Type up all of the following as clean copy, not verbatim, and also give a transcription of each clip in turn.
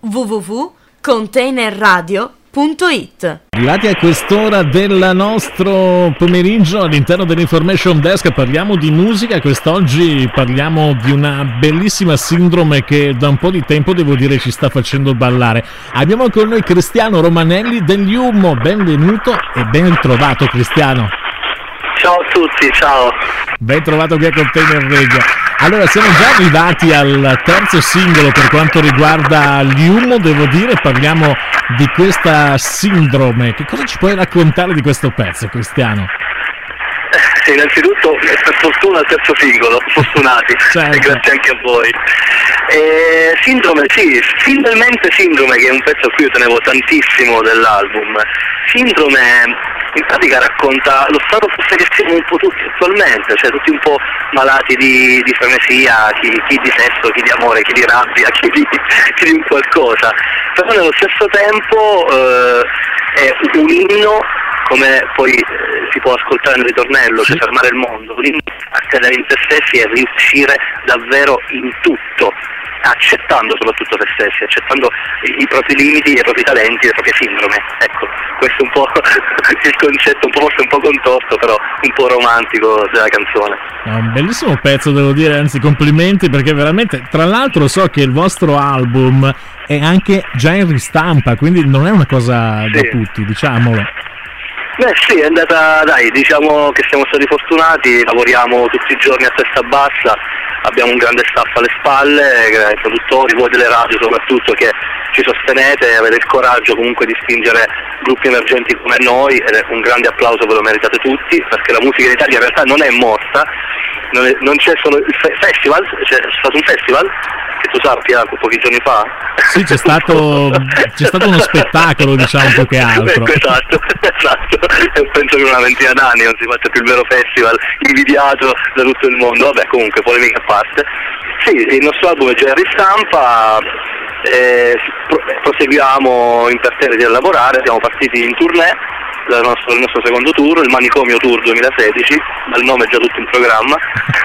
www.containerradio.it. Arrivati a quest'ora del nostro pomeriggio all'interno dell'Information Desk parliamo di musica. Quest'oggi parliamo di una bellissima sindrome che da un po' di tempo, devo dire, ci sta facendo ballare. Abbiamo con noi Cristiano Romanelli degli Ummo. Benvenuto e ben ritrovato, Cristiano. Ciao a tutti, ciao. Ben trovato qui a Container Radio. Allora, siamo già arrivati al terzo singolo per quanto riguarda gli Ummo, devo dire. Parliamo di questa sindrome. Che cosa ci puoi raccontare di questo pezzo, Cristiano? Innanzitutto, per fortuna il terzo singolo, fortunati, certo. E grazie anche a voi. Sindrome, sì, finalmente Sindrome, che è un pezzo a cui io tenevo tantissimo dell'album. Sindrome in pratica racconta lo stato forse che siamo un po' tutti attualmente, cioè tutti un po' malati di frenesia, chi di sesso, chi di amore, chi di rabbia, chi di un qualcosa, però nello stesso tempo è un inno, come poi si può ascoltare nel ritornello, cioè fermare il mondo, un inno a credere in se stessi e riuscire davvero in tutto, accettando soprattutto se stessi, accettando i propri limiti, i propri talenti, le proprie sindrome. Ecco, questo è un po' il concetto, forse un po' contorto, però un po' romantico della canzone. È un bellissimo pezzo, devo dire, anzi complimenti, perché veramente, tra l'altro so che il vostro album è anche già in ristampa, quindi non è una cosa da tutti, diciamolo. Beh sì, è andata, dai, diciamo che siamo stati fortunati, lavoriamo tutti i giorni a testa bassa, abbiamo un grande staff alle spalle, i produttori, voi delle radio soprattutto, che ci sostenete, avete il coraggio comunque di spingere gruppi emergenti come noi, ed un grande applauso ve lo meritate tutti, perché la musica in Italia in realtà non è morta, non c'è solo il festival, c'è stato un festival, che tu sappia, pochi giorni fa. Sì, c'è stato uno spettacolo, diciamo, più che altro. Esatto, penso che una ventina d'anni non si faccia più il vero festival invidiato da tutto il mondo. Vabbè, comunque, polemica a parte. Sì, il nostro album è già in ristampa, proseguiamo imperterriti a lavorare, siamo partiti in tournée, il nostro secondo tour, il Manicomio Tour 2016, dal nome è già tutto in programma.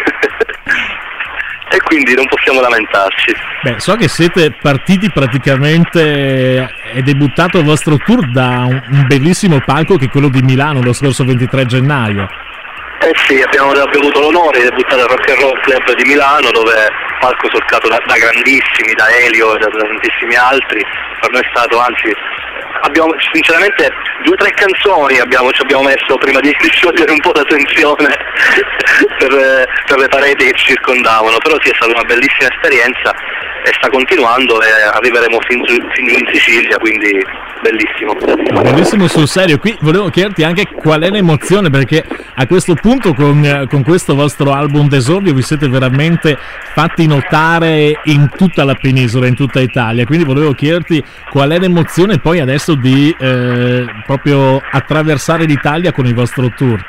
E quindi non possiamo lamentarci. Beh, so che siete partiti praticamente, è debuttato il vostro tour da un bellissimo palco che è quello di Milano lo scorso 23 gennaio. Eh sì, abbiamo avuto l'onore di debuttare al Rock and Roll Club di Milano, dove palco solcato da grandissimi, da Elio e da tantissimi altri. Per noi è stato, anzi, abbiamo sinceramente 2 o 3 canzoni ci abbiamo messo prima di sciogliere un po' la tensione per le pareti che ci circondavano, però sì, è stata una bellissima esperienza e sta continuando, e arriveremo fin in Sicilia, quindi bellissimo. Bellissimo sul serio. Qui volevo chiederti anche qual è l'emozione, perché a questo punto con questo vostro album d'esordio vi siete veramente fatti notare in tutta la penisola, in tutta Italia, quindi volevo chiederti qual è l'emozione poi adesso di proprio attraversare l'Italia con il vostro tour.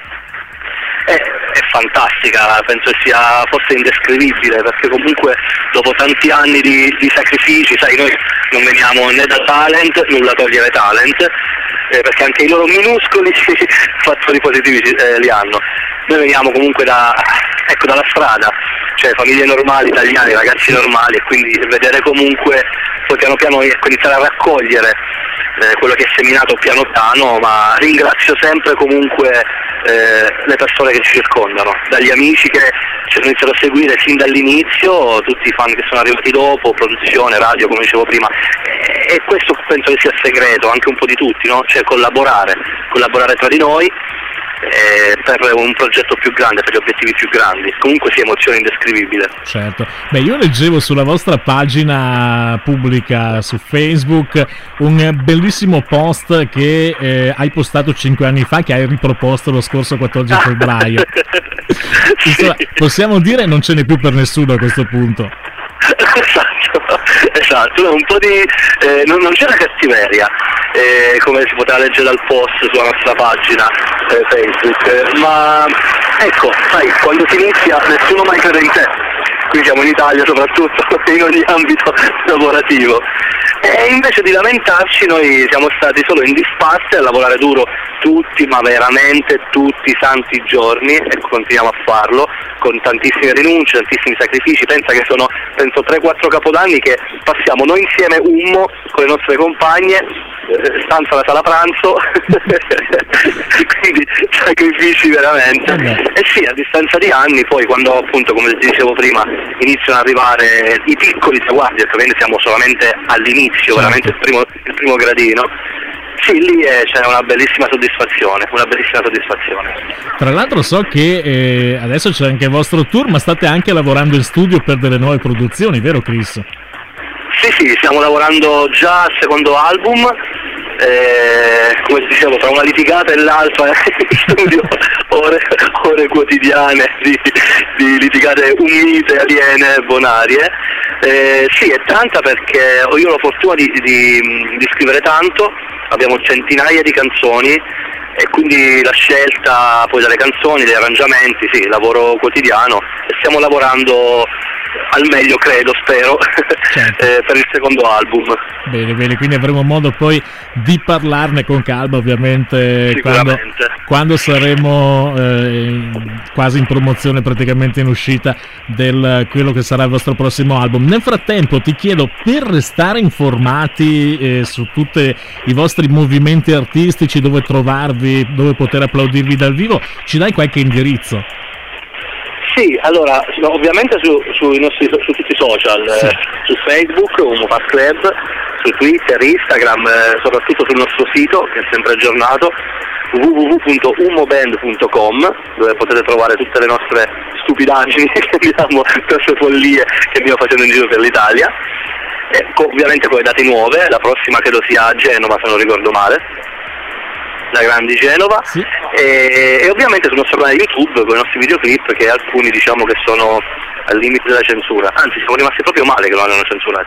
È fantastica, penso sia forse indescrivibile, perché comunque dopo tanti anni di sacrifici, sai, noi non veniamo né da talent, nulla togliere talent, perché anche i loro minuscoli fattori positivi li hanno. Noi veniamo comunque dalla strada, cioè famiglie normali, italiani, ragazzi normali, e quindi vedere comunque poi piano piano iniziare a raccogliere quello che è seminato piano piano, ma ringrazio sempre comunque le persone che ci circondano, dagli amici che ci hanno iniziato a seguire sin dall'inizio, tutti i fan che sono arrivati dopo, produzione, radio, come dicevo prima, e questo penso che sia il segreto anche un po' di tutti, no? Cioè collaborare tra di noi per un progetto più grande, per gli obiettivi più grandi. Comunque sì, emozione indescrivibile. Certo. Beh, io leggevo sulla vostra pagina pubblica su Facebook un bellissimo post che hai postato 5 anni fa, che hai riproposto lo scorso 14 febbraio. Insomma, possiamo dire non ce n'è più per nessuno a questo punto. Esatto, un po' di non c'è la cattiveria, come si poteva leggere dal post sulla nostra pagina Facebook, ma ecco, sai, quando si inizia nessuno mai crede in te, qui siamo in Italia soprattutto, in ogni ambito lavorativo, E invece di lamentarci noi siamo stati solo in disparte a lavorare duro tutti, ma veramente tutti i santi giorni, e continuiamo a farlo con tantissime rinunce, tantissimi sacrifici. Pensa che sono, penso, 3-4 capodanni che passiamo noi insieme con le nostre compagne, stanza la sala pranzo, quindi sacrifici veramente. E sì, a distanza di anni, poi quando appunto, come dicevo prima, iniziano ad arrivare i piccoli traguardi, perché siamo solamente all'inizio, veramente il primo gradino. Sì, lì c'è una bellissima soddisfazione, Tra l'altro so che adesso c'è anche il vostro tour, ma state anche lavorando in studio per delle nuove produzioni, vero Chris? Sì, stiamo lavorando già al secondo album, come dicevo, tra una litigata e l'altra in studio, ore quotidiane di litigate unite, aliene, bonarie. Sì, è tanta, perché io ho la fortuna di scrivere tanto, abbiamo centinaia di canzoni e quindi la scelta poi delle canzoni, degli arrangiamenti, sì, lavoro quotidiano, e stiamo lavorando al meglio, credo, spero, certo. Per il secondo album. Bene, quindi avremo modo poi di parlarne con calma, ovviamente, quando saremo quasi in promozione, praticamente in uscita quello che sarà il vostro prossimo album. Nel frattempo ti chiedo, per restare informati su tutti i vostri movimenti artistici, dove trovarvi, dove poter applaudirvi dal vivo, ci dai qualche indirizzo? Sì, allora, ovviamente su tutti i social, sì. Su Facebook, Umo Pass Club, su Twitter, Instagram, soprattutto sul nostro sito, che è sempre aggiornato, www.umoband.com, dove potete trovare tutte le nostre stupidaggini, queste follie che andiamo facendo in giro per l'Italia, e ovviamente con le date nuove. La prossima credo sia a Genova, se non ricordo male, la Grandi Genova, sì. E ovviamente sul nostro canale YouTube con i nostri videoclip, che alcuni diciamo che sono al limite della censura, anzi siamo rimasti proprio male che non hanno censurati.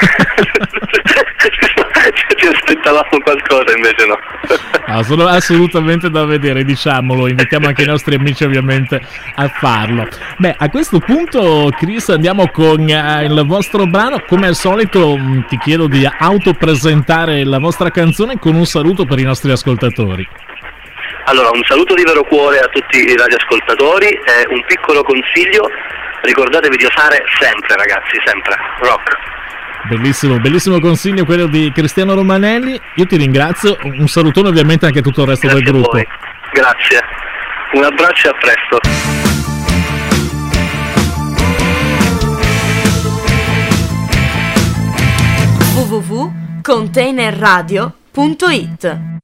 Ci aspettavamo qualcosa, invece no. Sono assolutamente da vedere, diciamolo, invitiamo anche i nostri amici ovviamente a farlo. Beh, a questo punto, Chris, andiamo con il vostro brano. Come al solito ti chiedo di autopresentare la vostra canzone con un saluto per i nostri ascoltatori. Allora, un saluto di vero cuore a tutti i radioascoltatori e un piccolo consiglio: ricordatevi di osare sempre, ragazzi, sempre. Rock. Bellissimo consiglio quello di Cristiano Romanelli. Io ti ringrazio, un salutone ovviamente anche a tutto il resto del gruppo. Voi. Grazie, un abbraccio e a presto. www.containerradio.it